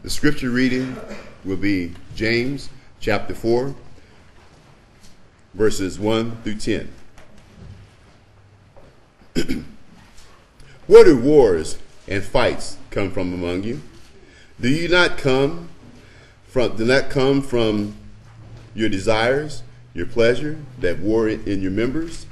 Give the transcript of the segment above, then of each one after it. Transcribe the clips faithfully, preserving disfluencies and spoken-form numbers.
The scripture reading will be James chapter four, verses one through ten. Where do wars and fights come from among you? Do you not come from do not come from your desires, your pleasure that war in your members?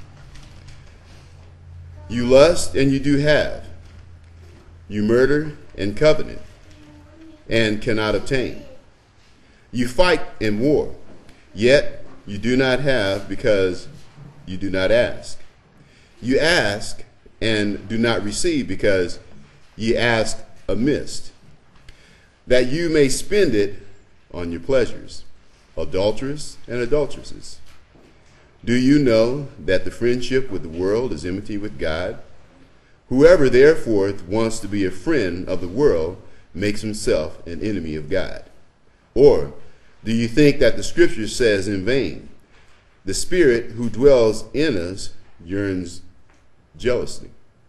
You lust and you do have. You murder and covenant and cannot obtain. You fight in war, yet you do not have because you do not ask. You ask and do not receive because ye ask amiss, that you may spend it on your pleasures, adulterers and adulteresses. Do you know that the friendship with the world is enmity with God? Whoever therefore wants to be a friend of the world makes himself an enemy of God. Or do you think that the scripture says in vain, the Spirit who dwells in us yearns jealously?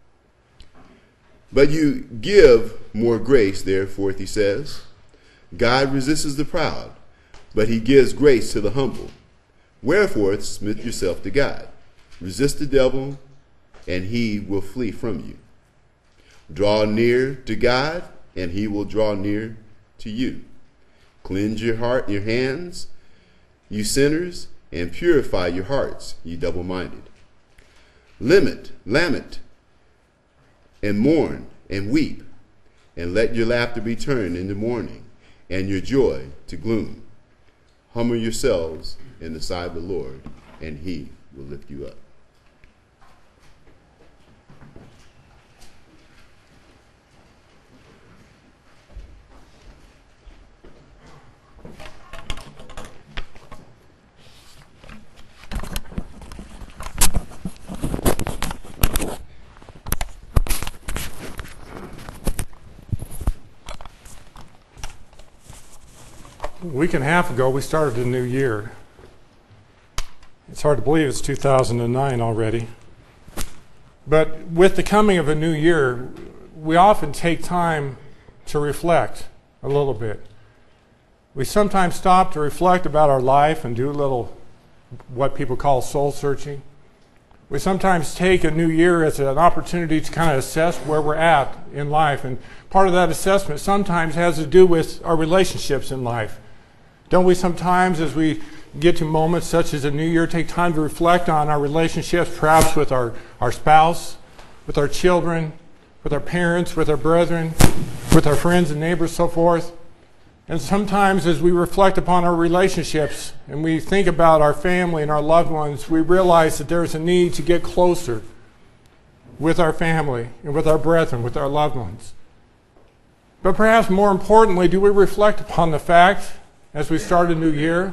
But you give more grace, therefore, he says. God resists the proud, but he gives grace to the humble. Wherefore, submit yourself to God. Resist the devil, and he will flee from you. Draw near to God, and he will draw near to you. Cleanse your heart, your hands, you sinners, and purify your hearts, you double-minded. Lament, lament, and mourn, and weep, and let your laughter be turned into mourning, and your joy to gloom. Humble yourselves in the sight of the Lord, and he will lift you up. A week and a half ago, we started a new year. It's hard to believe it's two thousand nine already. But with the coming of a new year, we often take time to reflect a little bit. We sometimes stop to reflect about our life and do a little what people call soul searching. We sometimes take a new year as an opportunity to kind of assess where we're at in life. And part of that assessment sometimes has to do with our relationships in life. Don't we sometimes, as we get to moments such as a new year, take time to reflect on our relationships, perhaps with our, our spouse, with our children, with our parents, with our brethren, with our friends and neighbors, so forth? And sometimes as we reflect upon our relationships and we think about our family and our loved ones, we realize that there's a need to get closer with our family and with our brethren, with our loved ones. But perhaps more importantly, do we reflect upon the fact, as we start a new year,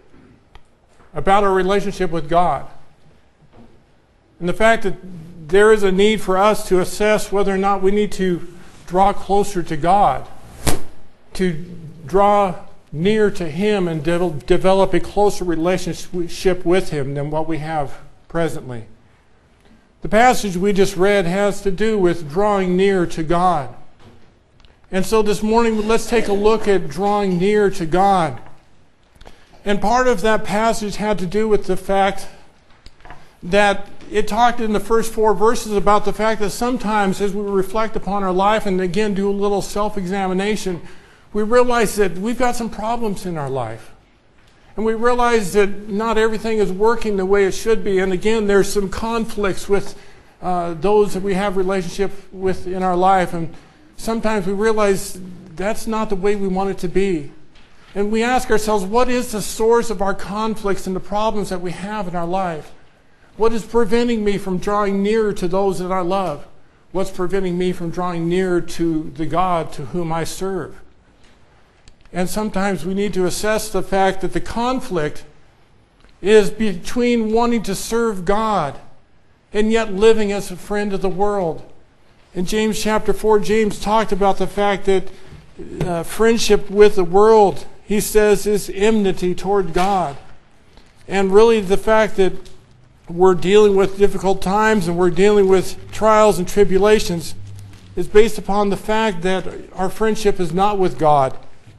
about our relationship with God? And the fact that there is a need for us to assess whether or not we need to draw closer to God, to draw near to him and de- develop a closer relationship with him than what we have presently. The passage we just read has to do with drawing near to God. And so this morning, let's take a look at drawing near to God. And part of that passage had to do with the fact that it talked in the first four verses about the fact that sometimes as we reflect upon our life and again do a little self-examination, we realize that we've got some problems in our life. And we realize that not everything is working the way it should be. And again, there's some conflicts with uh, those that we have relationship with in our life. And sometimes we realize that's not the way we want it to be. And we ask ourselves, what is the source of our conflicts and the problems that we have in our life? What is preventing me from drawing nearer to those that I love? What's preventing me from drawing nearer to the God to whom I serve? And sometimes we need to assess the fact that the conflict is between wanting to serve God and yet living as a friend of the world. In James chapter four, James talked about the fact that uh, friendship with the world, he says, is enmity toward God. And really the fact that we're dealing with difficult times and we're dealing with trials and tribulations is based upon the fact that our friendship is not with God.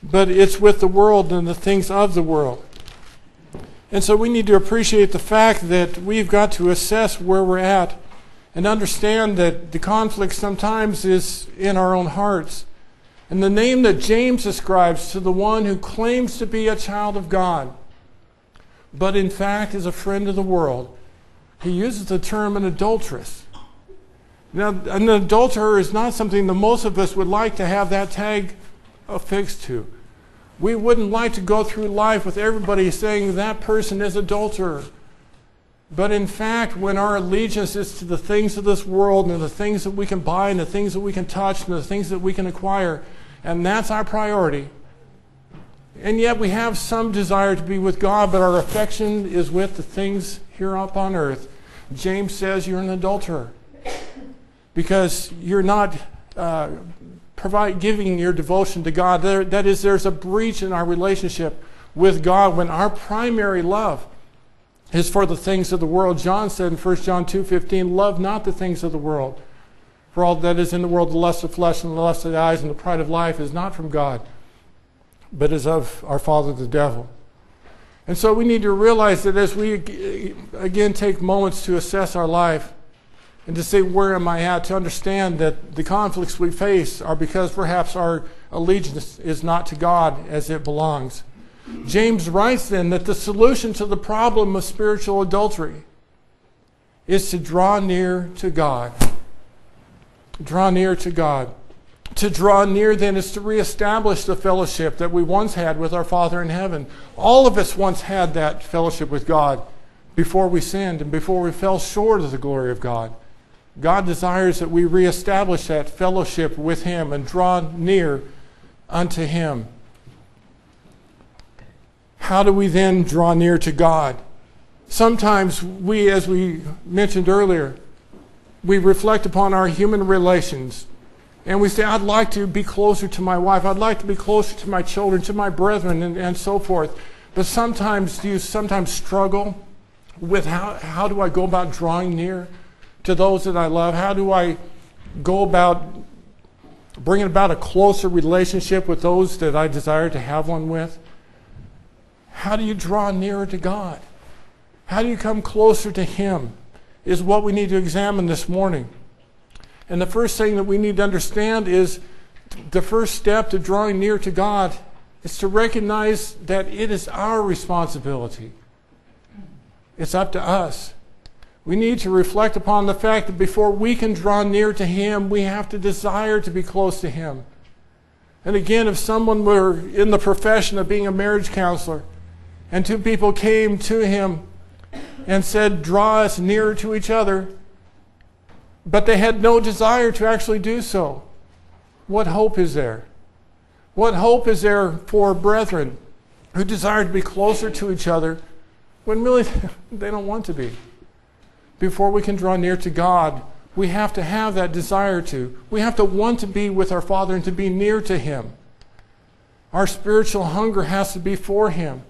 but it's with the world and the things of the world. And so we need to appreciate the fact that we've got to assess where we're at and understand that the conflict sometimes is in our own hearts. And the name that James ascribes to the one who claims to be a child of God, but in fact is a friend of the world, he uses the term an adulteress. Now, an adulterer is not something that most of us would like to have that tag affixed to. We wouldn't like to go through life with everybody saying that person is adulterer. But in fact, when our allegiance is to the things of this world and the things that we can buy and the things that we can touch and the things that we can acquire, and that's our priority, and yet we have some desire to be with God, but our affection is with the things here up on earth, James says you're an adulterer. Because you're not uh, provide, giving your devotion to God. There, that is, there's a breach in our relationship with God when our primary love is for the things of the world. John said in First John two fifteen, love not the things of the world. For all that is in the world, the lust of flesh and the lust of the eyes and the pride of life is not from God, but is of our father the devil. And so we need to realize that as we again take moments to assess our life, and to say, where am I at? To understand that the conflicts we face are because perhaps our allegiance is not to God as it belongs. James writes then that the solution to the problem of spiritual adultery is to draw near to God. Draw near to God. To draw near then is to reestablish the fellowship that we once had with our Father in heaven. All of us once had that fellowship with God before we sinned and before we fell short of the glory of God. God desires that we reestablish that fellowship with Him and draw near unto Him. How do we then draw near to God? Sometimes we, as we mentioned earlier, we reflect upon our human relations and we say, I'd like to be closer to my wife, I'd like to be closer to my children, to my brethren, and, and so forth. But sometimes, do you sometimes struggle with how, how do I go about drawing near to those that I love? How do I go about bringing about a closer relationship with those that I desire to have one with? How do you draw nearer to God? How do you come closer to Him is what we need to examine this morning. And the first thing that we need to understand is the first step to drawing near to God is to recognize that it is our responsibility. It's up to us. We need to reflect upon the fact that before we can draw near to Him, we have to desire to be close to Him. And again, if someone were in the profession of being a marriage counselor, and two people came to him and said, draw us nearer to each other, but they had no desire to actually do so, what hope is there? What hope is there for brethren who desire to be closer to each other when really they don't want to be? Before we can draw near to God, we have to have that desire to. We have to want to be with our Father and to be near to Him. Our spiritual hunger has to be for Him.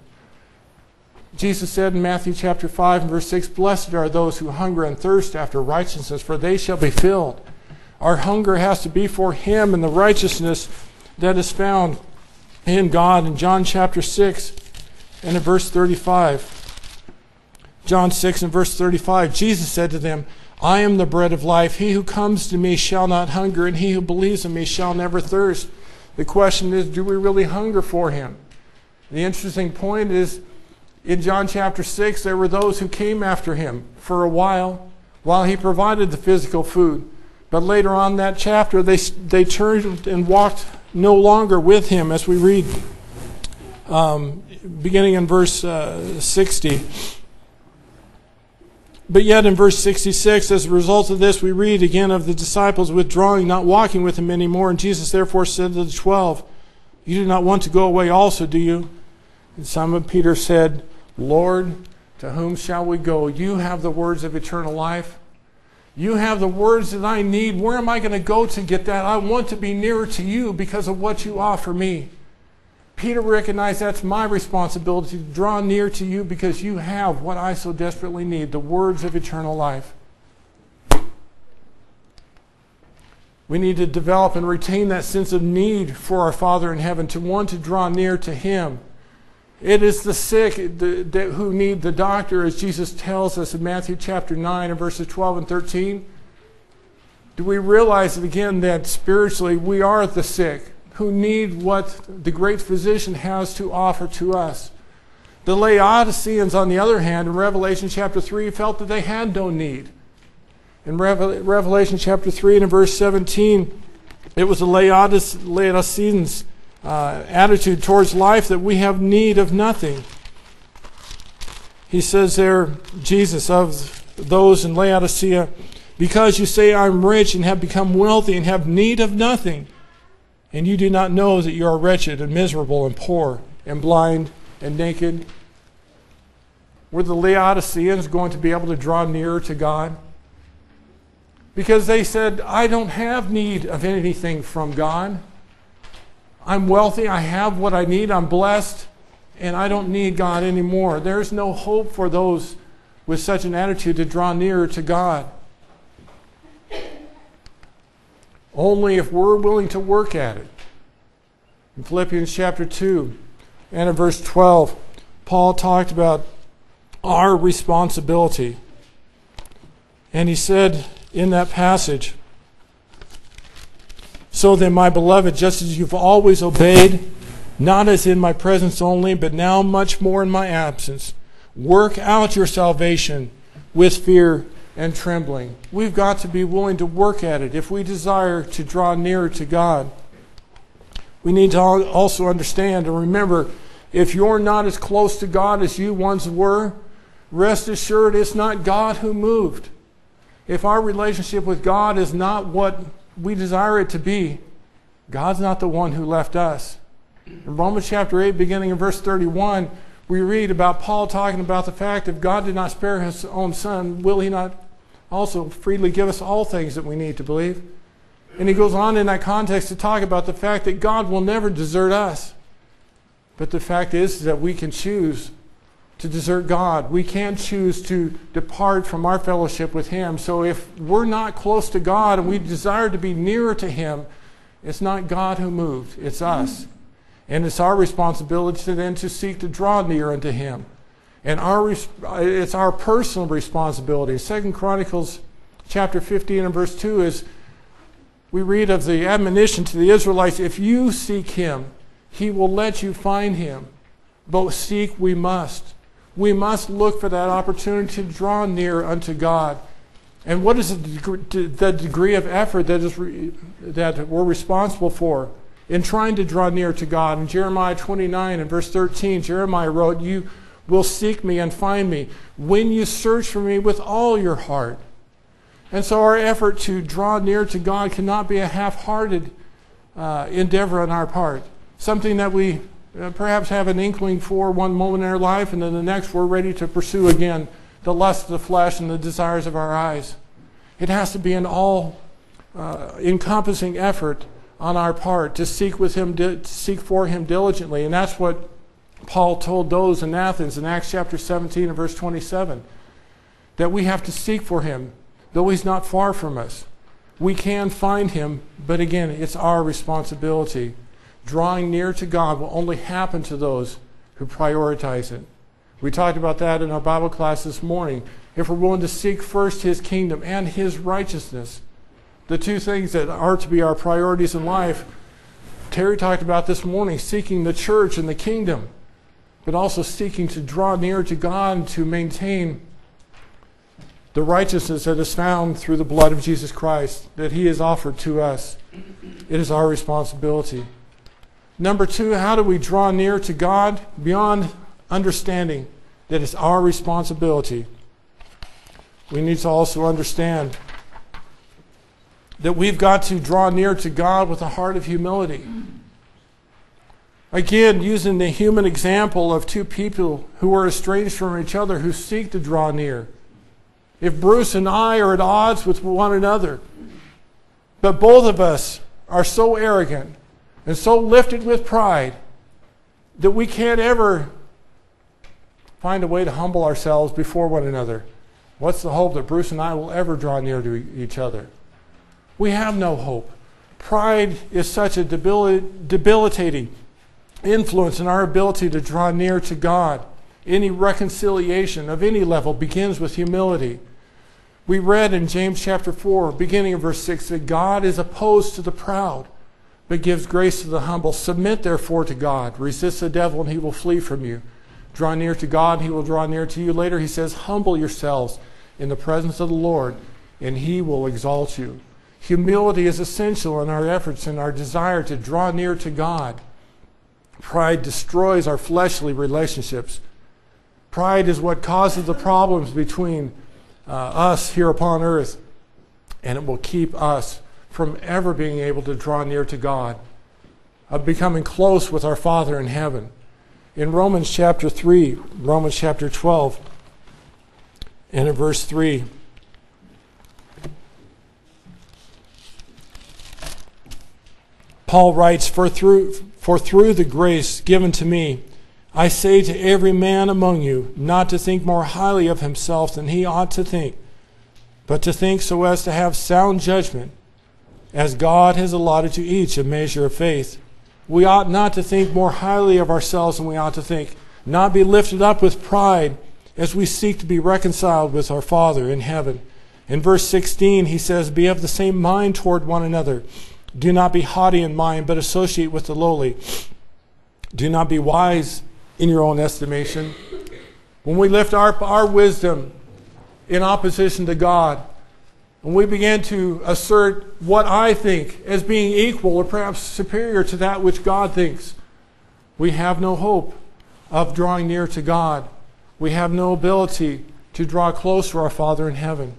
Jesus said in Matthew chapter five and verse six, blessed are those who hunger and thirst after righteousness, for they shall be filled. Our hunger has to be for Him and the righteousness that is found in God. In John chapter six and in verse thirty-five, John six and verse thirty-five, Jesus said to them, I am the bread of life. He who comes to me shall not hunger, and he who believes in me shall never thirst. The question is, do we really hunger for Him? The interesting point is, in John chapter six, there were those who came after Him for a while, while He provided the physical food. But later on in that chapter, they, they turned and walked no longer with Him, as we read um, beginning in verse uh, sixty. But yet in verse sixty-six, as a result of this, we read again of the disciples withdrawing, not walking with Him anymore. And Jesus therefore said to the twelve, you do not want to go away also, do you? And Simon Peter said, Lord, to whom shall we go? You have the words of eternal life. You have the words that I need. Where am I going to go to get that? I want to be nearer to You because of what You offer me. Peter recognized that's my responsibility to draw near to You because You have what I so desperately need, the words of eternal life. We need to develop and retain that sense of need for our Father in heaven, to want to draw near to Him. It is the sick the, the, who need the doctor, as Jesus tells us in Matthew chapter nine and verses twelve and thirteen. Do we realize that again that spiritually we are the sick who need what the great physician has to offer to us? The Laodiceans, on the other hand, in Revelation chapter three, felt that they had no need. In Revelation chapter three and in verse seventeen, it was the Laodiceans' uh, attitude towards life that we have need of nothing. He says there, Jesus, of those in Laodicea, because you say I'm rich and have become wealthy and have need of nothing, and you do not know that you are wretched and miserable and poor and blind and naked. Were the Laodiceans going to be able to draw nearer to God? Because they said, I don't have need of anything from God. I'm wealthy, I have what I need, I'm blessed, and I don't need God anymore. There's no hope for those with such an attitude to draw nearer to God. Only if we're willing to work at it. In Philippians chapter two and in verse twelve, Paul talked about our responsibility. And he said in that passage, so then, my beloved, just as you've always obeyed, not as in my presence only, but now much more in my absence, work out your salvation with fear and trembling. We've got to be willing to work at it if we desire to draw nearer to God. We need to also understand and remember, if you're not as close to God as you once were, rest assured it's not God who moved. If our relationship with God is not what we desire it to be, God's not the one who left us. In Romans chapter eight, beginning in verse thirty-one, we read about Paul talking about the fact that if God did not spare His own Son, will He not also freely give us all things that we need to believe? And he goes on in that context to talk about the fact that God will never desert us. But the fact is that we can choose to desert God. We can choose to depart from our fellowship with Him. So if we're not close to God and we desire to be nearer to Him, it's not God who moved, it's us. And it's our responsibility then to seek to draw near unto Him. And our it's our personal responsibility. Second Chronicles chapter fifteen and verse two is, we read of the admonition to the Israelites, if you seek Him, He will let you find Him. But seek we must. We must look for that opportunity to draw near unto God. And what is the degree, the degree of effort that is re, that we're responsible for in trying to draw near to God? In Jeremiah twenty-nine and verse thirteen, Jeremiah wrote, you will seek me and find me when you search for me with all your heart. And so our effort to draw near to God cannot be a half-hearted uh, endeavor on our part. Something that we Uh, perhaps have an inkling for one moment in our life, and then the next we're ready to pursue again the lust of the flesh and the desires of our eyes. It has to be an all-encompassing uh, effort on our part to seek with Him, to seek for Him diligently, and that's what Paul told those in Athens in Acts chapter seventeen and verse twenty-seven, that we have to seek for Him, though He's not far from us. We can find Him, but again, it's our responsibility. Drawing near to God will only happen to those who prioritize it. We talked about that in our Bible class this morning. If we're willing to seek first His kingdom and His righteousness, the two things that are to be our priorities in life, Terry talked about this morning, seeking the church and the kingdom, but also seeking to draw near to God and to maintain the righteousness that is found through the blood of Jesus Christ that He has offered to us. It is our responsibility. Number two, how do we draw near to God? Beyond understanding that it's our responsibility, we need to also understand that we've got to draw near to God with a heart of humility. Again, using the human example of two people who are estranged from each other who seek to draw near. If Bruce and I are at odds with one another, but both of us are so arrogant and so lifted with pride that we can't ever find a way to humble ourselves before one another, what's the hope that Bruce and I will ever draw near to each other? We have no hope. Pride is such a debil- debilitating influence in our ability to draw near to God. Any reconciliation of any level begins with humility. We read in James chapter four, beginning of verse six, that God is opposed to the proud, but gives grace to the humble. Submit therefore to God. Resist the devil and he will flee from you. Draw near to God and he will draw near to you. Later he says, humble yourselves in the presence of the Lord and he will exalt you. Humility is essential in our efforts and our desire to draw near to God. Pride destroys our fleshly relationships. Pride is what causes the problems between uh, us here upon earth, and it will keep us from ever being able to draw near to God, of becoming close with our Father in heaven. In Romans chapter three, Romans chapter twelve, and in verse three, Paul writes, For through, for through the grace given to me, I say to every man among you, not to think more highly of himself than he ought to think, but to think so as to have sound judgment, as God has allotted to each a measure of faith. We ought not to think more highly of ourselves than we ought to think, not be lifted up with pride as we seek to be reconciled with our Father in heaven. In verse sixteen, he says, Be of the same mind toward one another. Do not be haughty in mind, but associate with the lowly. Do not be wise in your own estimation. When we lift our, our wisdom in opposition to God, and we begin to assert what I think as being equal or perhaps superior to that which God thinks, we have no hope of drawing near to God. We have no ability to draw close to our Father in heaven.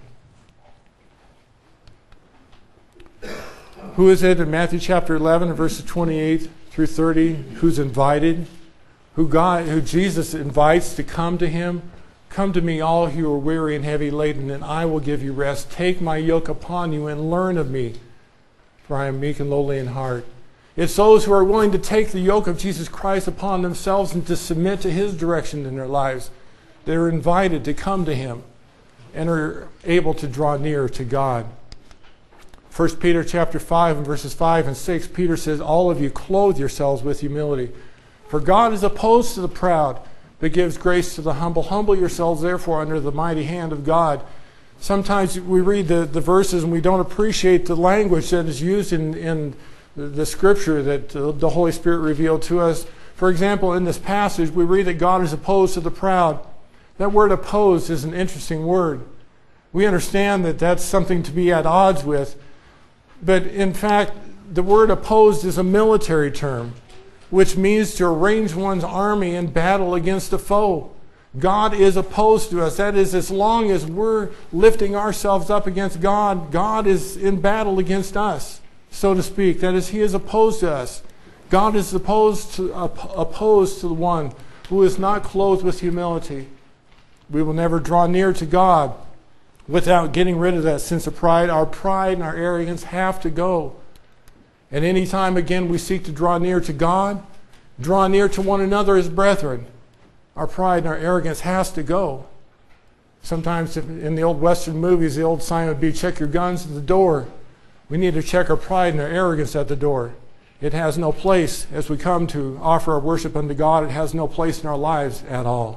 Who is it in Matthew chapter eleven, verses twenty-eight through thirty, who's invited, who God, who Jesus invites to come to him? Come to me, all who are weary and heavy laden, and I will give you rest. Take my yoke upon you and learn of me, for I am meek and lowly in heart. It's those who are willing to take the yoke of Jesus Christ upon themselves and to submit to his direction in their lives. They're invited to come to him and are able to draw near to God. First Peter chapter five and verses five and six, Peter says, All of you clothe yourselves with humility. For God is opposed to the proud, but gives grace to the humble. Humble yourselves, therefore, under the mighty hand of God. Sometimes we read the, the verses and we don't appreciate the language that is used in, in the scripture that the Holy Spirit revealed to us. For example, in this passage, we read that God is opposed to the proud. That word opposed is an interesting word. We understand that that's something to be at odds with. But in fact, the word opposed is a military term, which means to arrange one's army in battle against a foe. God is opposed to us. That is, as long as we're lifting ourselves up against God, God is in battle against us, so to speak. That is, he is opposed to us. God is opposed to, op- opposed to the one who is not clothed with humility. We will never draw near to God without getting rid of that sense of pride. Our pride and our arrogance have to go. And any time again we seek to draw near to God, draw near to one another as brethren, our pride and our arrogance has to go. Sometimes in the old Western movies, the old sign would be, check your guns at the door. We need to check our pride and our arrogance at the door. It has no place as we come to offer our worship unto God. It has no place in our lives at all.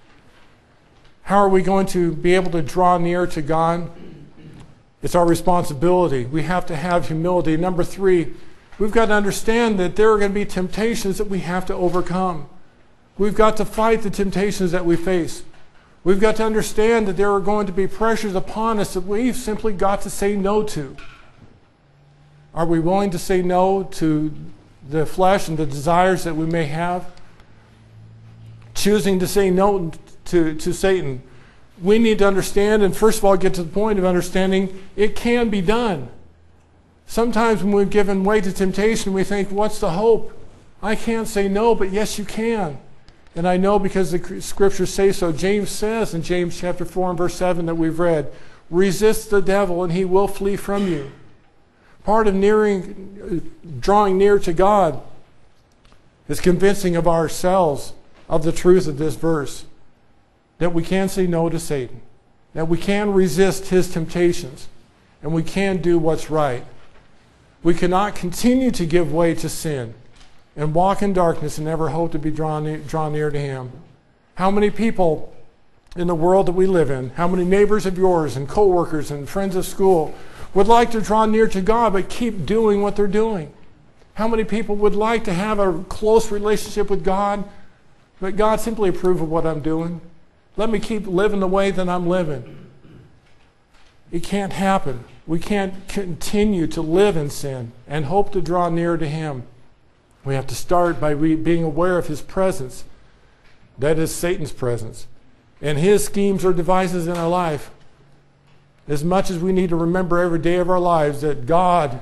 How are we going to be able to draw near to God? It's our responsibility. We have to have humility. Number three, we've got to understand that there are going to be temptations that we have to overcome. We've got to fight the temptations that we face. We've got to understand that there are going to be pressures upon us that we've simply got to say no to. Are we willing to say no to the flesh and the desires that we may have? Choosing to say no to, to Satan. We need to understand, and first of all get to the point of understanding it can be done. Sometimes when we've given way to temptation, we think, what's the hope? I can't say no, but yes, you can. And I know because the scriptures say so. James says in James chapter four and verse seven that we've read, resist the devil and he will flee from you. Part of nearing, drawing near to God is convincing of ourselves of the truth of this verse. That we can say no to Satan. That we can resist his temptations. And we can do what's right. We cannot continue to give way to sin and walk in darkness and never hope to be drawn near, drawn near to Him. How many people in the world that we live in, how many neighbors of yours and co-workers and friends of school would like to draw near to God but keep doing what they're doing? How many people would like to have a close relationship with God, but God, simply approve of what I'm doing? Let me keep living the way that I'm living. It can't happen. We can't continue to live in sin and hope to draw near to Him. We have to start by re- being aware of His presence. That is Satan's presence. And his schemes or devices in our life. As much as we need to remember every day of our lives that God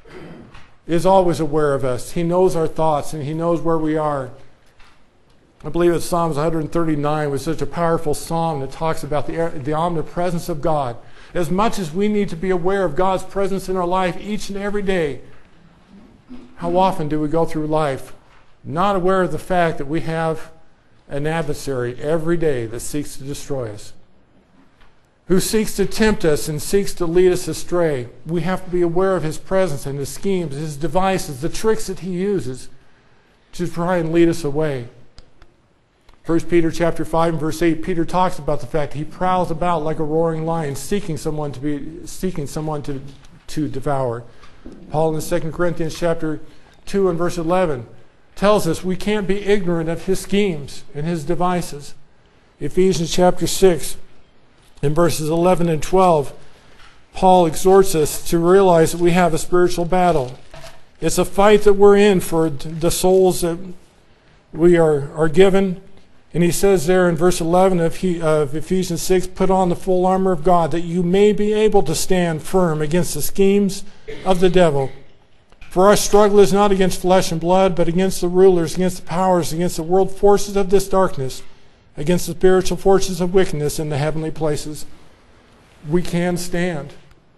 is always aware of us. He knows our thoughts and He knows where we are. I believe it's Psalms one thirty-nine was such a powerful psalm that talks about the, the omnipresence of God. As much as we need to be aware of God's presence in our life each and every day, how often do we go through life not aware of the fact that we have an adversary every day that seeks to destroy us, who seeks to tempt us and seeks to lead us astray? We have to be aware of his presence and his schemes, his devices, the tricks that he uses to try and lead us away. First Peter chapter five and verse eight, Peter talks about the fact he prowls about like a roaring lion, seeking someone to be seeking someone to, to devour. Paul in Second Corinthians chapter two and verse eleven tells us we can't be ignorant of his schemes and his devices. Ephesians chapter six in verses eleven and twelve, Paul exhorts us to realize that we have a spiritual battle. It's a fight that we're in for the souls that we are, are given. And he says there in verse eleven of, he, of Ephesians six, put on the full armor of God that you may be able to stand firm against the schemes of the devil. For our struggle is not against flesh and blood, but against the rulers, against the powers, against the world forces of this darkness, against the spiritual forces of wickedness in the heavenly places. We can stand,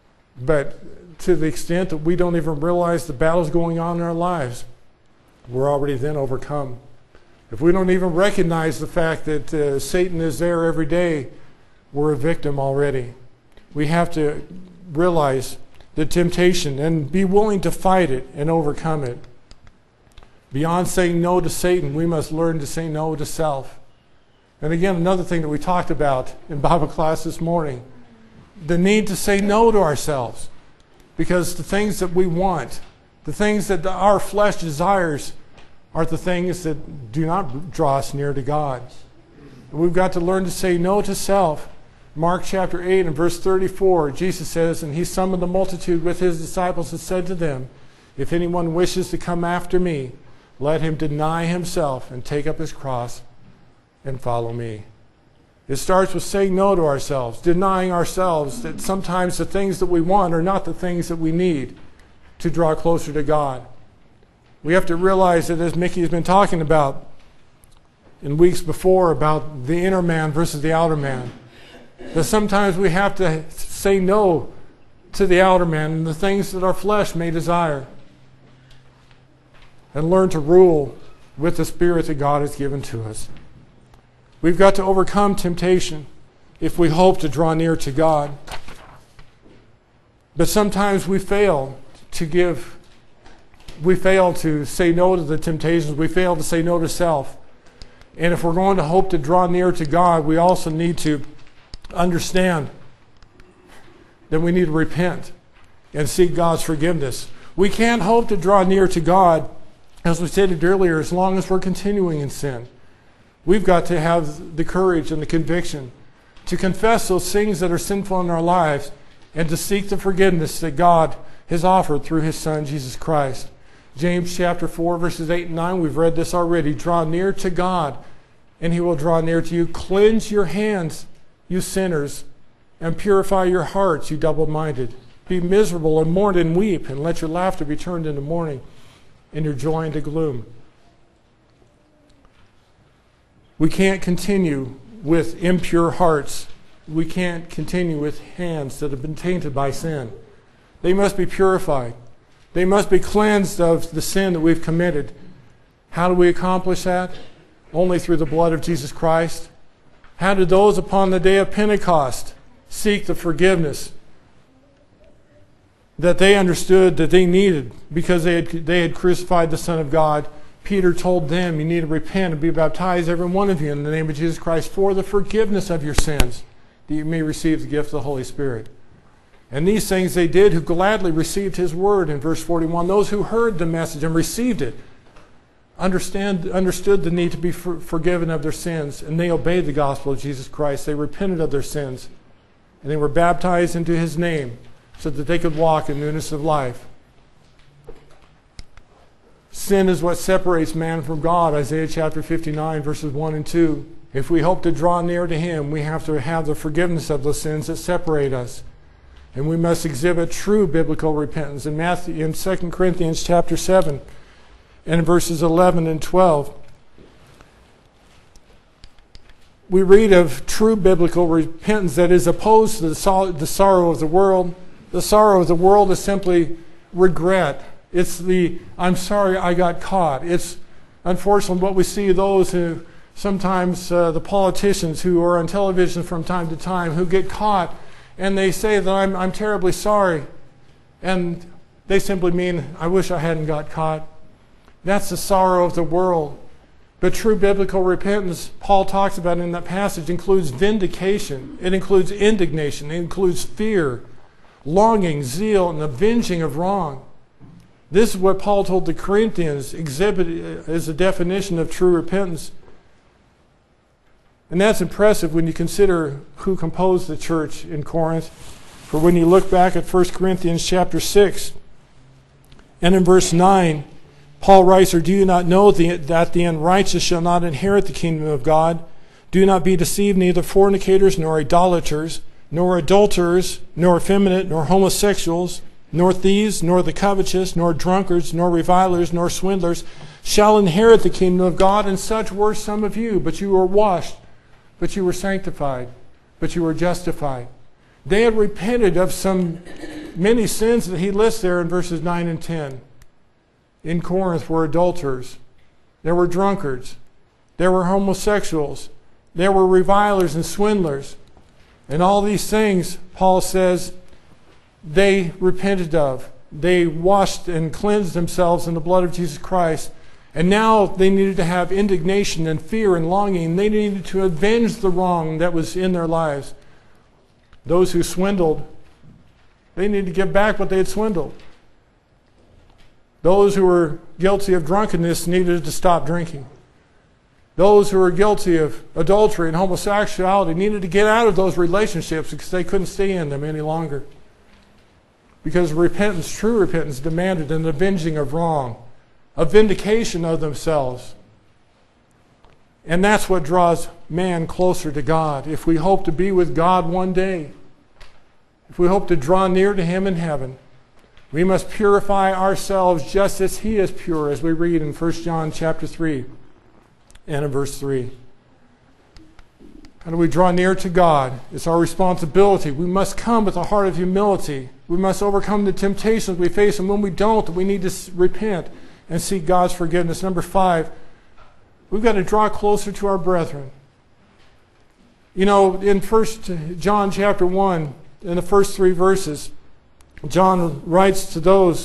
but to the extent that we don't even realize the battles going on in our lives, we're already then overcome. If we don't even recognize the fact that uh, Satan is there every day, we're a victim already. We have to realize the temptation and be willing to fight it and overcome it. Beyond saying no to Satan, we must learn to say no to self. And again, another thing that we talked about in Bible class this morning, the need to say no to ourselves. Because the things that we want, the things that our flesh desires, are the things that do not draw us near to God. We've got to learn to say no to self. Mark chapter eight and verse thirty-four, Jesus says, and he summoned the multitude with his disciples and said to them, if anyone wishes to come after me, let him deny himself and take up his cross and follow me. It starts with saying no to ourselves, denying ourselves that sometimes the things that we want are not the things that we need to draw closer to God. We have to realize that, as Mickey has been talking about in weeks before, about the inner man versus the outer man, that sometimes we have to say no to the outer man and the things that our flesh may desire, and learn to rule with the Spirit that God has given to us. We've got to overcome temptation if we hope to draw near to God. But sometimes we fail to give We fail to say no to the temptations. We fail to say no to self. And if we're going to hope to draw near to God, we also need to understand that we need to repent and seek God's forgiveness. We can't hope to draw near to God, as we stated earlier, as long as we're continuing in sin. We've got to have the courage and the conviction to confess those things that are sinful in our lives and to seek the forgiveness that God has offered through His Son, Jesus Christ. James chapter four, verses eight and nine, we've read this already. Draw near to God, and He will draw near to you. Cleanse your hands, you sinners, and purify your hearts, you double-minded. Be miserable and mourn and weep, and let your laughter be turned into mourning, and your joy into gloom. We can't continue with impure hearts. We can't continue with hands that have been tainted by sin. They must be purified. They must be cleansed of the sin that we've committed. How do we accomplish that? Only through the blood of Jesus Christ. How did those upon the day of Pentecost seek the forgiveness that they understood that they needed, because they had, they had crucified the Son of God. Peter told them, you need to repent and be baptized, every one of you, in the name of Jesus Christ, for the forgiveness of your sins, that you may receive the gift of the Holy Spirit. And these things they did who gladly received his word. In verse forty-one, those who heard the message and received it understand, understood the need to be for, forgiven of their sins, and they obeyed the gospel of Jesus Christ. They repented of their sins, and they were baptized into his name so that they could walk in newness of life. Sin is what separates man from God. Isaiah chapter fifty-nine, verses one and two. If we hope to draw near to him, we have to have the forgiveness of the sins that separate us. And we must exhibit true biblical repentance. In Matthew, in Second Corinthians chapter seven, and in verses eleven and twelve, we read of true biblical repentance that is opposed to the sorrow of the world. The sorrow of the world is simply regret. It's the, I'm sorry I got caught. It's unfortunately what we see those who, sometimes uh, the politicians who are on television from time to time, who get caught and they say that I'm, I'm terribly sorry. And they simply mean, I wish I hadn't got caught. That's the sorrow of the world. But true biblical repentance, Paul talks about in that passage, includes vindication. It includes indignation. It includes fear, longing, zeal, and avenging of wrong. This is what Paul told the Corinthians, exhibit as a definition of true repentance. And that's impressive when you consider who composed the church in Corinth. For when you look back at First Corinthians chapter six, and in verse nine, Paul writes, or do you not know that the unrighteous shall not inherit the kingdom of God? Do not be deceived, neither fornicators, nor idolaters, nor adulterers, nor effeminate, nor homosexuals, nor thieves, nor the covetous, nor drunkards, nor revilers, nor swindlers shall inherit the kingdom of God. And such were some of you, but you were washed, but you were sanctified, but you were justified. They had repented of some many sins that he lists there in verses nine and ten. In Corinth were adulterers, there were drunkards, there were homosexuals, there were revilers and swindlers. And all these things, Paul says, they repented of. They washed and cleansed themselves in the blood of Jesus Christ. And now they needed to have indignation and fear and longing. They needed to avenge the wrong that was in their lives. Those who swindled, they needed to give back what they had swindled. Those who were guilty of drunkenness needed to stop drinking. Those who were guilty of adultery and homosexuality needed to get out of those relationships because they couldn't stay in them any longer. Because repentance, true repentance, demanded an avenging of wrong, a vindication of themselves. And that's what draws man closer to God. If we hope to be with God one day, if we hope to draw near to him in heaven, we must purify ourselves just as he is pure, as we read in First John chapter three and in verse three. How do we draw near to God? It's our responsibility. We must come with a heart of humility. We must overcome the temptations we face, and when we don't, we need to repent and seek God's forgiveness. Number five, we've got to draw closer to our brethren. You know, in First John chapter one, in the first three verses, John writes to those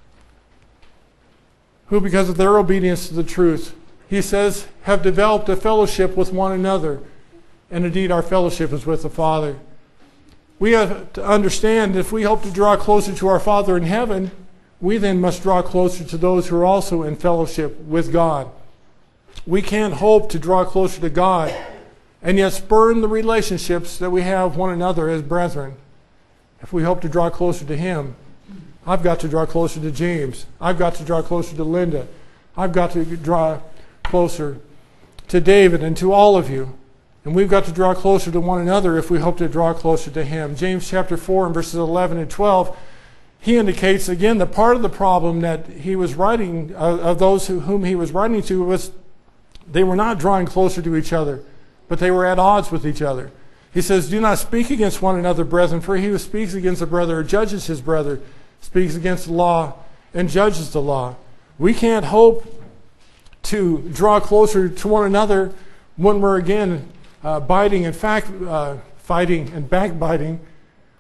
who, because of their obedience to the truth, he says, have developed a fellowship with one another. And indeed, our fellowship is with the Father. We have to understand that if we hope to draw closer to our Father in heaven, we then must draw closer to those who are also in fellowship with God. We can't hope to draw closer to God and yet spurn the relationships that we have one another as brethren. If we hope to draw closer to him, I've got to draw closer to James. I've got to draw closer to Linda. I've got to draw closer to David and to all of you. And we've got to draw closer to one another if we hope to draw closer to him. James chapter four and verses eleven and twelve, he indicates again that part of the problem that he was writing, uh, of those who, whom he was writing to, was they were not drawing closer to each other, but they were at odds with each other. He says, do not speak against one another, brethren, for he who speaks against a brother or judges his brother speaks against the law and judges the law. We can't hope to draw closer to one another when we're again uh, biting and fact, uh, fighting and backbiting.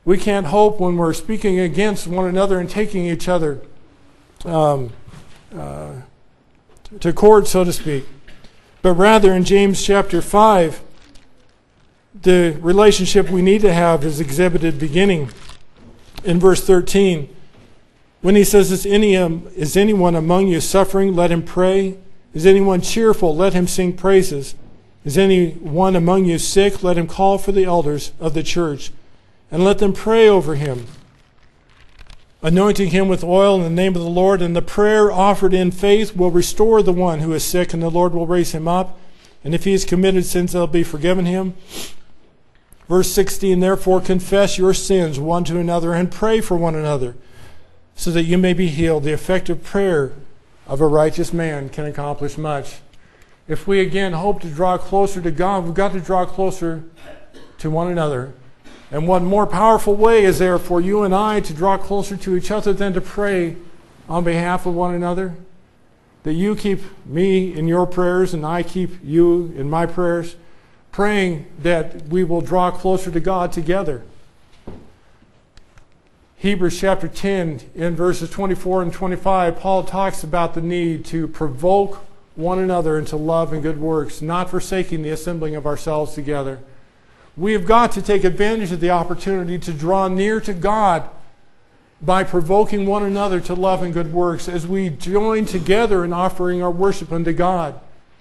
We can't hope when we're speaking against one another and taking each other um, uh, to court, so to speak. But rather, in James chapter five, the relationship we need to have is exhibited beginning in verse thirteen. When he says, is, any, um, is anyone among you suffering? Let him pray. Is anyone cheerful? Let him sing praises. Is anyone among you sick? Let him call for the elders of the church, and let them pray over him, anointing him with oil in the name of the Lord. And the prayer offered in faith will restore the one who is sick, and the Lord will raise him up. And if he has committed sins, they'll be forgiven him. Verse sixteen, therefore confess your sins one to another and pray for one another, so that you may be healed. The effective prayer of a righteous man can accomplish much. If we again hope to draw closer to God, we've got to draw closer to one another. And what more powerful way is there for you and I to draw closer to each other than to pray on behalf of one another? That you keep me in your prayers and I keep you in my prayers, praying that we will draw closer to God together. Hebrews chapter ten, in verses twenty-four and twenty-five, Paul talks about the need to provoke one another into love and good works, not forsaking the assembling of ourselves together. We have got to take advantage of the opportunity to draw near to God by provoking one another to love and good works as we join together in offering our worship unto God.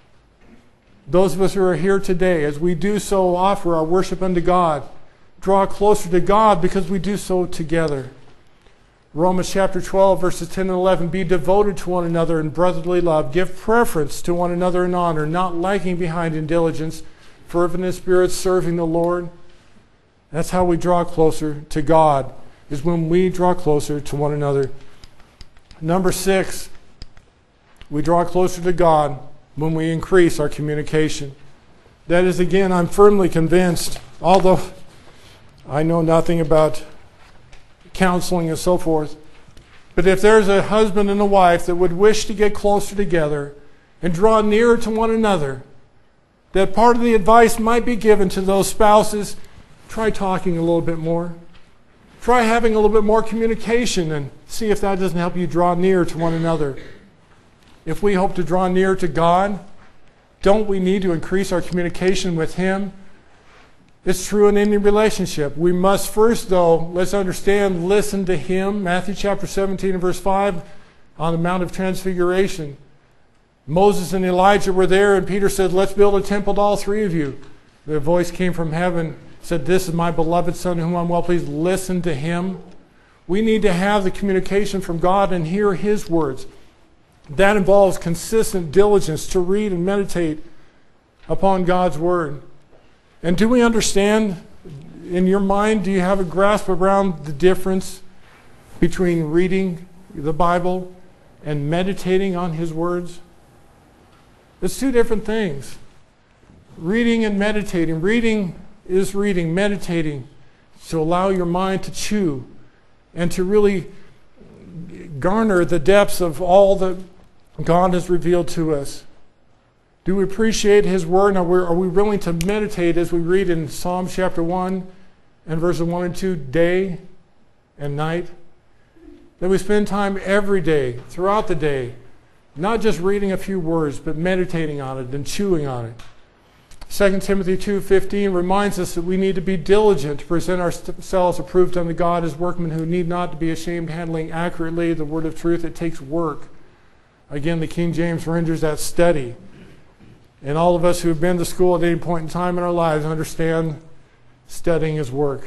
Those of us who are here today, as we do so, offer our worship unto God, draw closer to God because we do so together. Romans chapter twelve, verses ten and eleven, be devoted to one another in brotherly love. Give preference to one another in honor, not lagging behind in diligence, fervent in spirit, serving the Lord. That's how we draw closer to God, is when we draw closer to one another. Number six, we draw closer to God when we increase our communication. That is, again, I'm firmly convinced, although I know nothing about counseling and so forth, but if there's a husband and a wife that would wish to get closer together and draw nearer to one another, that part of the advice might be given to those spouses, try talking a little bit more. Try having a little bit more communication and see if that doesn't help you draw near to one another. If we hope to draw near to God, don't we need to increase our communication with Him? It's true in any relationship. We must first, though, let's understand, listen to Him. Matthew chapter seventeen and verse five, on the Mount of Transfiguration. Moses and Elijah were there, and Peter said, let's build a temple to all three of you. The voice came from heaven, said, this is my beloved Son, whom I'm well pleased. Listen to Him. We need to have the communication from God and hear His words. That involves consistent diligence to read and meditate upon God's Word. And do we understand, in your mind, do you have a grasp around the difference between reading the Bible and meditating on His words? It's two different things. Reading and meditating. Reading is reading, meditating, to allow your mind to chew and to really garner the depths of all that God has revealed to us. Do we appreciate His Word? Are we, are we willing to meditate as we read in Psalm chapter one and verses one and two, day and night? That we spend time every day, throughout the day, not just reading a few words, but meditating on it and chewing on it. Second Timothy two fifteen reminds us that we need to be diligent to present ourselves approved unto God as workmen who need not to be ashamed, handling accurately the word of truth. It takes work. Again, the King James renders that study. And all of us who have been to school at any point in time in our lives understand studying is work.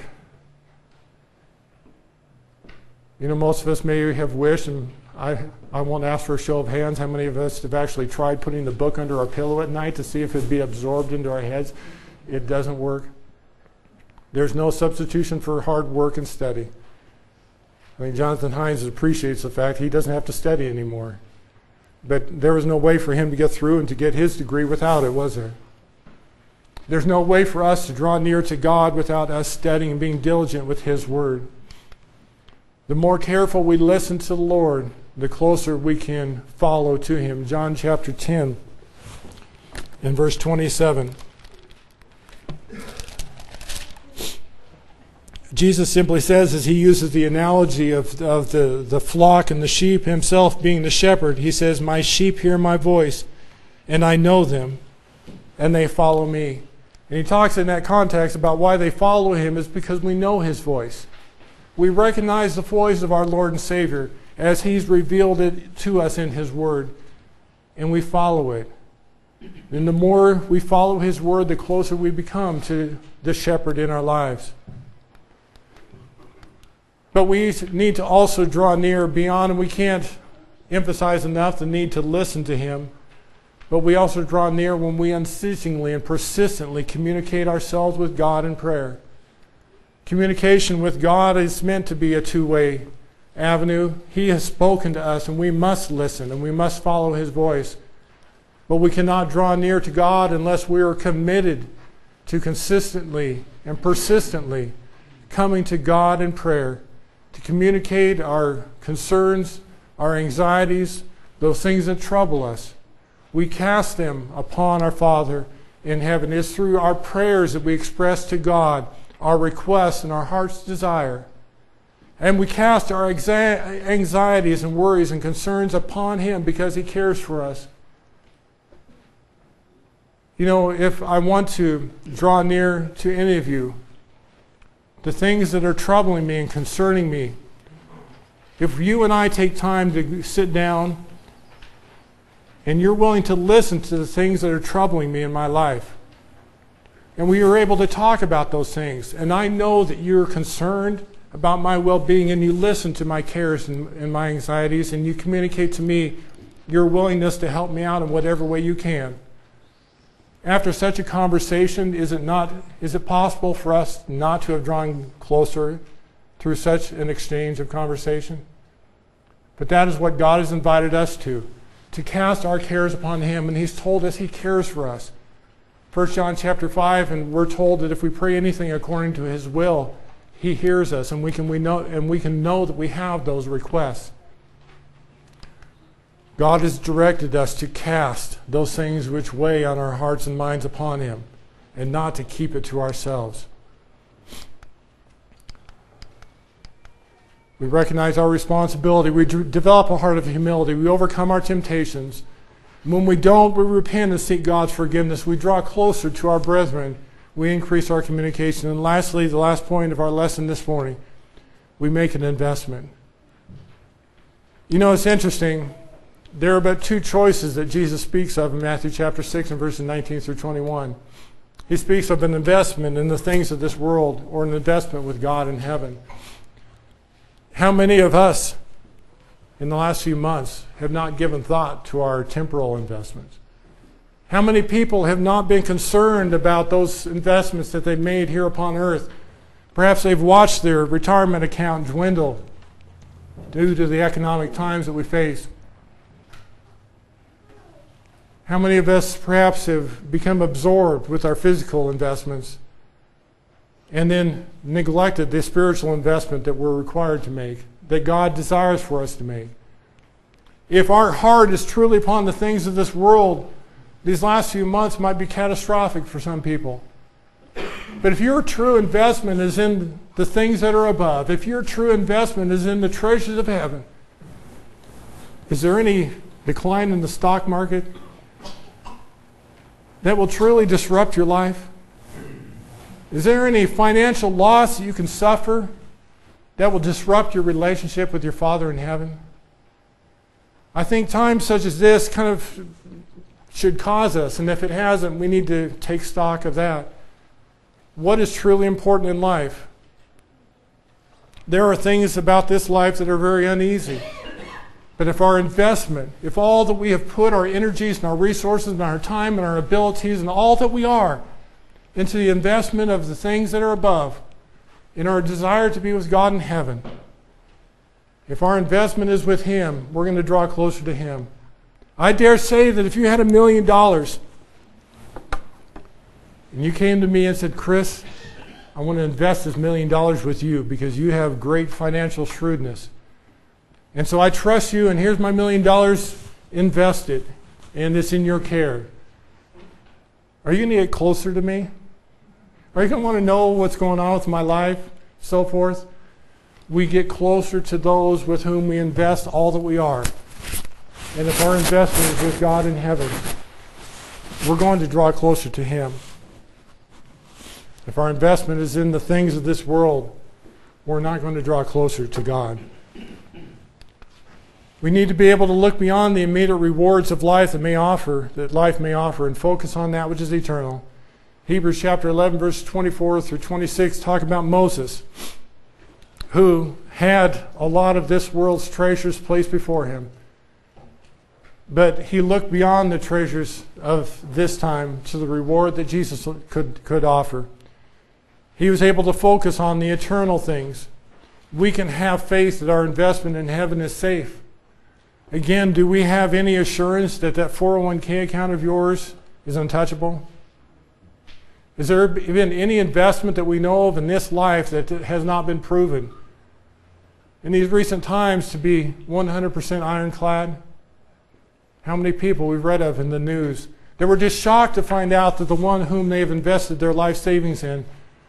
You know, most of us may have wished, and I, I won't ask for a show of hands, how many of us have actually tried putting the book under our pillow at night to see if it'd be absorbed into our heads. It doesn't work. There's no substitution for hard work and study. I mean, Jonathan Hines appreciates the fact he doesn't have to study anymore. But there was no way for him to get through and to get his degree without it, was there? There's no way for us to draw near to God without us studying and being diligent with His Word. The more careful we listen to the Lord, the closer we can follow to Him. John chapter ten and verse twenty-seven. Jesus simply says, as he uses the analogy of, of the, the flock and the sheep, himself being the shepherd, he says, my sheep hear my voice, and I know them, and they follow me. And he talks in that context about why they follow him is because we know his voice. We recognize the voice of our Lord and Savior as he's revealed it to us in his word, and we follow it. And the more we follow his word, the closer we become to the shepherd in our lives. But we need to also draw near beyond, and we can't emphasize enough the need to listen to him. But we also draw near when we unceasingly and persistently communicate ourselves with God in prayer. Communication with God is meant to be a two-way avenue. He has spoken to us, and we must listen, and we must follow his voice. But we cannot draw near to God unless we are committed to consistently and persistently coming to God in prayer, to communicate our concerns, our anxieties, those things that trouble us. We cast them upon our Father in heaven. It's through our prayers that we express to God our requests and our heart's desire. And we cast our anxieties and worries and concerns upon him because he cares for us. You know, if I want to draw near to any of you, the things that are troubling me and concerning me, if you and I take time to sit down and you're willing to listen to the things that are troubling me in my life, and we are able to talk about those things, and I know that you're concerned about my well-being, and you listen to my cares and, and my anxieties, and you communicate to me your willingness to help me out in whatever way you can. After such a conversation, is it not, is it possible for us not to have drawn closer through such an exchange of conversation? But that is what God has invited us to, to cast our cares upon him, and he's told us he cares for us. First John chapter five, and we're told that if we pray anything according to his will, he hears us, and we can we know and we can know that we have those requests. God has directed us to cast those things which weigh on our hearts and minds upon him, and not to keep it to ourselves. We recognize our responsibility. We d- develop a heart of humility. We overcome our temptations. When we don't, we repent and seek God's forgiveness. We draw closer to our brethren. We increase our communication. And lastly, the last point of our lesson this morning, we make an investment. You know, it's interesting. There are but two choices that Jesus speaks of in Matthew chapter six and verses nineteen through twenty-one. He speaks of an investment in the things of this world, or an investment with God in heaven. How many of us in the last few months have not given thought to our temporal investments? How many people have not been concerned about those investments that they've made here upon earth? Perhaps they've watched their retirement account dwindle due to the economic times that we face. How many of us perhaps have become absorbed with our physical investments and then neglected the spiritual investment that we're required to make, that God desires for us to make? If our heart is truly upon the things of this world, these last few months might be catastrophic for some people. But if your true investment is in the things that are above, if your true investment is in the treasures of heaven, is there any decline in the stock market that will truly disrupt your life? Is there any financial loss that you can suffer that will disrupt your relationship with your Father in heaven? I think times such as this kind of should cause us, and if it hasn't, we need to take stock of that. What is truly important in life? There are things about this life that are very uneasy. But if our investment, if all that we have put our energies and our resources and our time and our abilities and all that we are into the investment of the things that are above, in our desire to be with God in heaven, if our investment is with him, we're going to draw closer to him. I dare say that if you had a million dollars and you came to me and said, Chris, I want to invest this million dollars with you because you have great financial shrewdness. And so I trust you, and here's my million dollars invested, and it's in your care. Are you going to get closer to me? Are you going to want to know what's going on with my life? so forth, we get closer to those with whom we invest all that we are. And if our investment is with God in heaven, we're going to draw closer to Him. If our investment is in the things of this world, we're not going to draw closer to God. We need to be able to look beyond the immediate rewards of life that may offer, that life may offer, and focus on that which is eternal. Hebrews chapter eleven, verses twenty-four through twenty-six talk about Moses, who had a lot of this world's treasures placed before him. But he looked beyond the treasures of this time to the reward that Jesus could, could offer. He was able to focus on the eternal things. We can have faith that our investment in heaven is safe. Again, do we have any assurance that that four oh one k account of yours is untouchable? Has there been any investment that we know of in this life that has not been proven in these recent times to be one hundred percent ironclad? How many people we've read of in the news that were just shocked to find out that the one whom they've invested their life savings in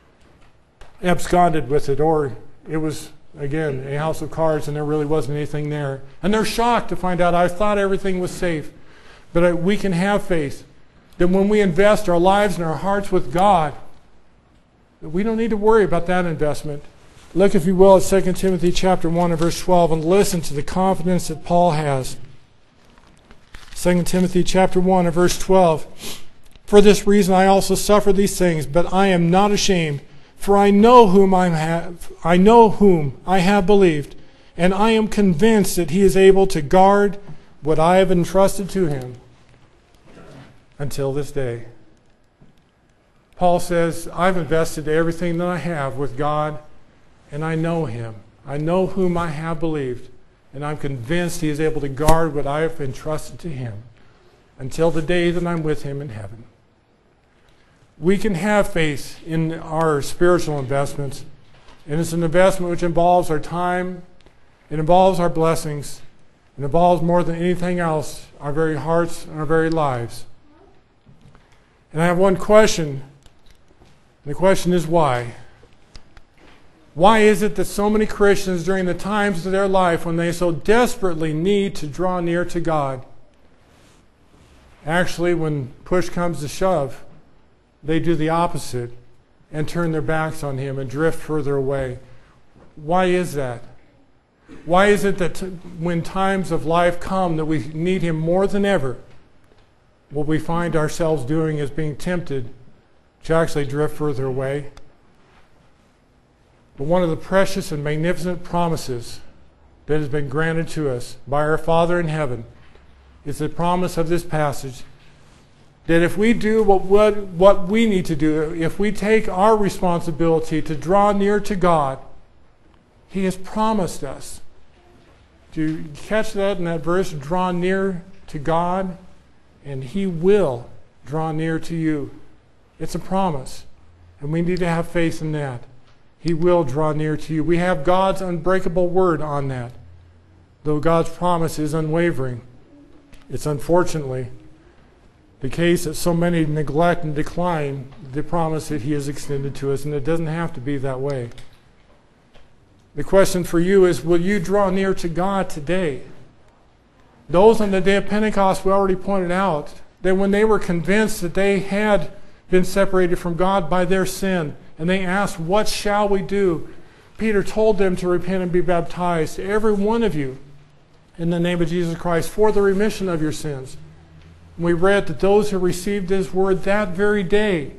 absconded with it, or it was, again, a house of cards and there really wasn't anything there. And they're shocked to find out, I thought everything was safe. But we can have faith that when we invest our lives and our hearts with God, that we don't need to worry about that investment. Look, if you will, at Second Timothy chapter one and verse twelve, and listen to the confidence that Paul has. Second Timothy chapter one and verse twelve. For this reason I also suffer these things, but I am not ashamed, for I know whom I have I know whom I have believed, and I am convinced that he is able to guard what I have entrusted to him until this day. Paul says, I've invested everything that I have with God, and I know him. I know whom I have believed, and I'm convinced he is able to guard what I have entrusted to him until the day that I'm with him in heaven. We can have faith in our spiritual investments, and it's an investment which involves our time, it involves our blessings, it involves more than anything else our very hearts and our very lives. And I have one question. The question is why? Why is it that so many Christians during the times of their life when they so desperately need to draw near to God, actually when push comes to shove, they do the opposite and turn their backs on Him and drift further away? Why is that? Why is it that t- when times of life come that we need Him more than ever, what we find ourselves doing is being tempted to actually drift further away? But one of the precious and magnificent promises that has been granted to us by our Father in heaven is the promise of this passage, that if we do what, what, what we need to do, if we take our responsibility to draw near to God, He has promised us. Do you catch that in that verse? Draw near to God, and He will draw near to you. It's a promise, and we need to have faith in that. He will draw near to you. We have God's unbreakable word on that. Though God's promise is unwavering, it's unfortunately the case that so many neglect and decline the promise that He has extended to us, and it doesn't have to be that way. The question for you is, will you draw near to God today? Those on the day of Pentecost, we already pointed out, that when they were convinced that they had been separated from God by their sin, and they asked, what shall we do? Peter told them to repent and be baptized, every one of you, in the name of Jesus Christ, for the remission of your sins. And we read that those who received His word that very day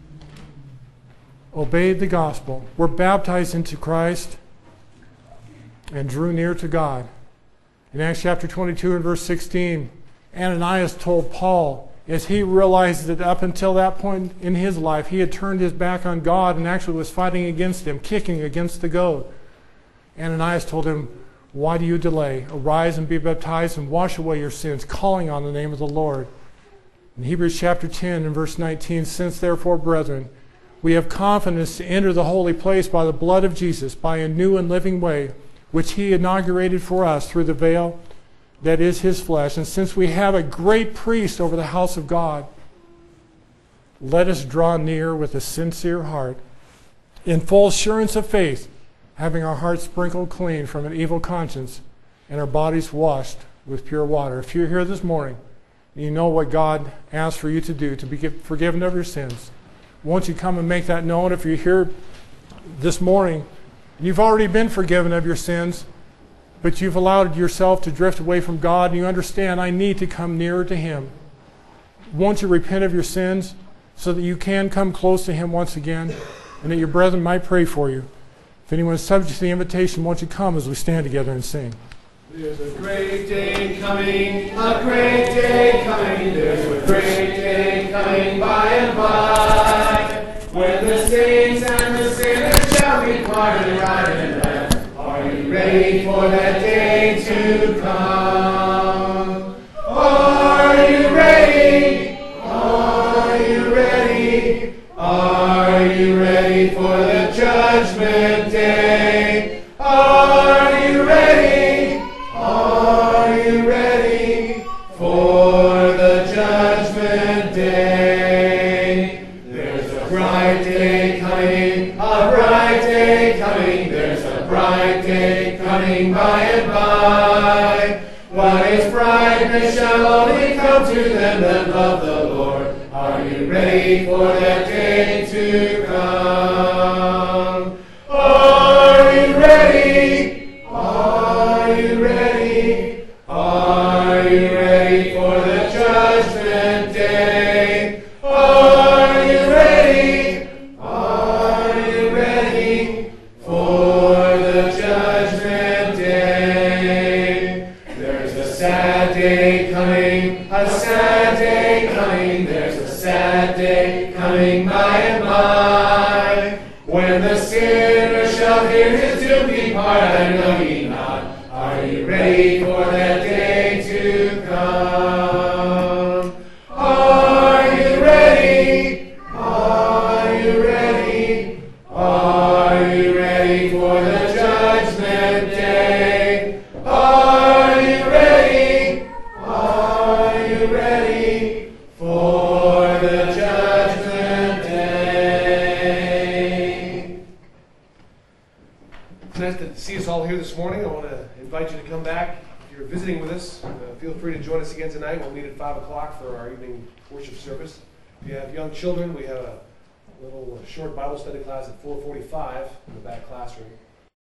obeyed the gospel, were baptized into Christ, and drew near to God. In Acts chapter twenty-two and verse sixteen, Ananias told Paul, as he realized that up until that point in his life, he had turned his back on God and actually was fighting against Him, kicking against the goad. Ananias told him, why do you delay? Arise and be baptized and wash away your sins, calling on the name of the Lord. In Hebrews chapter ten and verse nineteen, since therefore, brethren, we have confidence to enter the holy place by the blood of Jesus, by a new and living way, which He inaugurated for us through the veil that is His flesh. And since we have a great priest over the house of God, let us draw near with a sincere heart in full assurance of faith, having our hearts sprinkled clean from an evil conscience and our bodies washed with pure water. If you're here this morning, you know what God asks for you to do to be forgiven of your sins, won't you come and make that known? If you're here this morning, you've already been forgiven of your sins, but you've allowed yourself to drift away from God, and you understand, I need to come nearer to Him. Won't you repent of your sins so that you can come close to Him once again, and that your brethren might pray for you? If anyone is subject to the invitation, won't you come as we stand together and sing? There's a great day coming, a great day coming, there's a great day coming by and by, when the saints and the sinners shall be parted right and left. Are you ready for that day to come? Are you ready? Are you ready? Are you ready for the judgment day? Are you ready? Are you ready for the judgment day? There's a bright day coming, a bright day coming, there's a bright day coming by and by. What is brightness shall only come to them that love the Lord. Are you ready for that day to come? Are you ready? Are you ready? Are you ready for the judgment day? Are you ready? Are you ready for the judgment day? There's a sad day coming, a sad day coming, there's a sad day coming by and by, when the sinner shall hear his doom depart, I know ye not. Are you ready for that day to come? Are you ready? Are you ready? Are you ready for the judgment day? Are you ready? Are you ready for the judgment day? It's nice to see us all here this morning. I want to invite you to come back. If you're visiting with us, uh, feel free to join us again tonight. We'll meet at five o'clock for our evening worship service. If you have young children, we have a little short Bible study class at four forty-five in the back classroom.